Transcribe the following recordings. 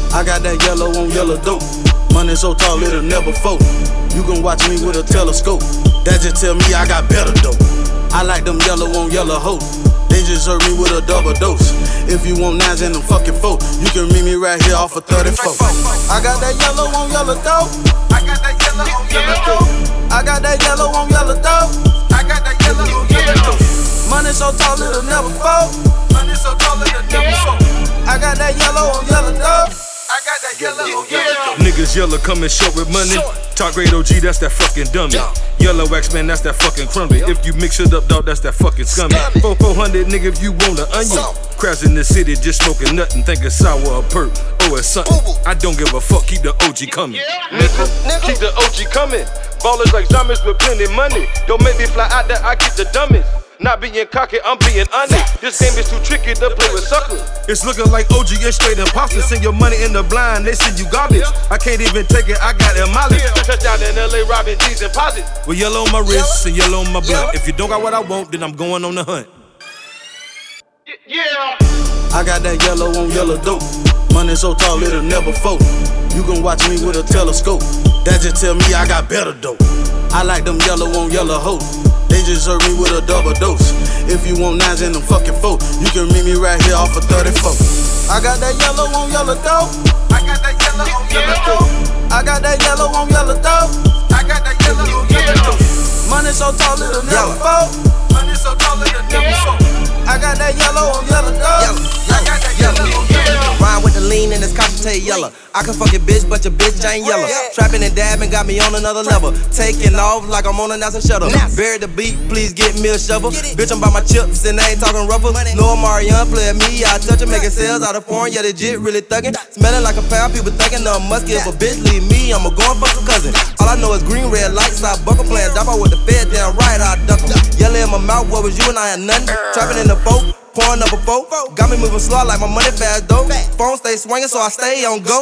I got that yellow on yellow dope. Money so tall it'll never fold. You can watch me with a telescope. That just tell me I got better dope. I like them yellow on yellow hoes. They just serve me with a double dose. If you want nines and them fucking folk, you can meet me right here off of 34. I got that yellow on yellow dope. I got that yellow on yellow dope. I got that yellow on yellow dope. I got that yellow on yellow dope. Money so tall it'll never fold. Money so tall it'll never fold. I got that yellow on yellow dope. I got that yellow on yellow dope. Niggas yellow coming short with money. Talk great OG, that's that fucking dummy. Yellow wax man, that's that fucking crumbly. If you mix it up, dog, that's that fucking scummy. 400 nigga, if you want an onion. Crabs in the city just smoking nothing. Think it's sour or perp, or it's something. I don't give a fuck, keep the OG coming. Nigga, keep the OG coming. Ballers like zombies with plenty money. Don't make me fly out there, I keep the dumbest. Not being cocky, I'm being honest. This game is too tricky to play with suckers. It's looking like OG and straight imposter. Send your money in the blind, they send you garbage. I can't even take it, I got it mileage. Touchdown in LA, robbing G's and posits. With yellow on my wrist and yellow on my blunt. If you don't got what I want, then I'm going on the hunt. Yeah. I got that yellow on yellow dope. Money so tall it'll never fold. You can watch me with a telescope. That just tell me I got better dope. I like them yellow on yellow hoes. They just serve me with a double dose. If you want nines and them fucking folk, you can meet me right here off of 34. I got that yellow on yellow dope. I got that yellow on yellow dope. I got that yellow on yellow dope. I got that yellow on yellow dope. Money so tall it'll never fold. Money so tall it'll never fold. I got that yellow on yellow dope. I got that yellow on yellow dope. Rhyme with the lean and it's concentrate yellow. I can fuck your bitch, but your bitch ain't yellow. Trapping and dabbing got me on another level. Taking off like I'm on a NASA shuttle. Bury the beat, please get me a shovel. Bitch, I'm by my chips and I ain't talking rubber. No Marion, play me, I touch it, making sales out of foreign, yeah, legit, really thuggin'. Smelling like a pound, people thinking I'm musky. If a bitch leave me, I'ma go and fuck a cousin. All I know is green, red lights, I buckle playing dop out with the fed down right, I duck em. Yellow in my mouth, what was you and I had nothing. Trapping in the folk. Pouring up a folk, got me moving slow like my money fast dope. Phone stay swinging, so I stay on go.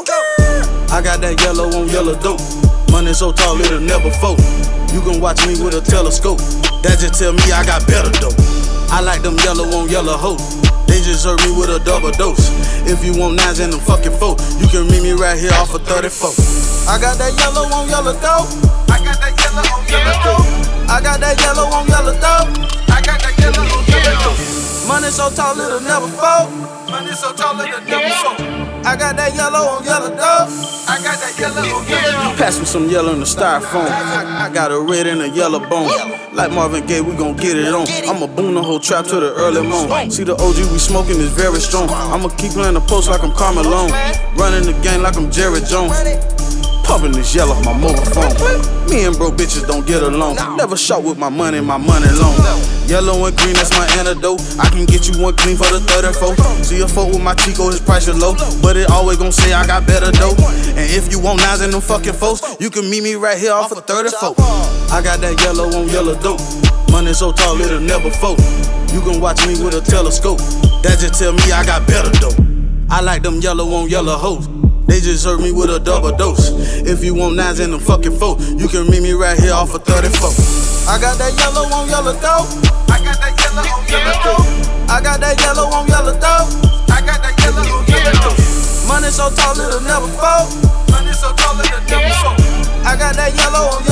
I got that yellow on yellow dope. Money so tall it'll never fold. You can watch me with a telescope. That just tell me I got better dope. I like them yellow on yellow hoes. They just serve me with a double dose. If you want nines and them fucking folk, you can meet me right here off of 34. I got that yellow on yellow dope. I got that yellow on yellow dope. I got that yellow on yellow dope. I got that yellow on yellow dope. Money so tall it'll never fold. Money so tall it'll never fold. I got that yellow on yellow dope. I got that yellow on yellow dope. Pass me some yellow in the styrofoam. I got a red and a yellow bone. Like Marvin Gaye, we gon' get it on. I'ma boom the whole trap to the early morn. See the OG we smoking is very strong. I'ma keep playing the post like I'm Carmelo. Running the game like I'm Jerry Jones. Pumping this yellow, my mobile phone. Me and bro bitches don't get along. Never shot with my money long. Yellow and green, that's my antidote. I can get you one clean for the 34. See a folk with my Chico, his price is low. But it always gon' say I got better dope. And if you want nines and them fucking folks, you can meet me right here off of 34. I got that yellow on yellow dope. Money so tall it'll never fold. You can watch me with a telescope. That just tell me I got better dope. I like them yellow on yellow hoes. They just serve me with a double dose. If you want nines and them fucking folk, you can meet me right here off of 34. I got that yellow on yellow dope. I got that yellow on yellow dope. I got that yellow on yellow dope. I got that yellow on yellow dope. Money so tall it'll never fold. Money so tall it'll never fold. I got that yellow on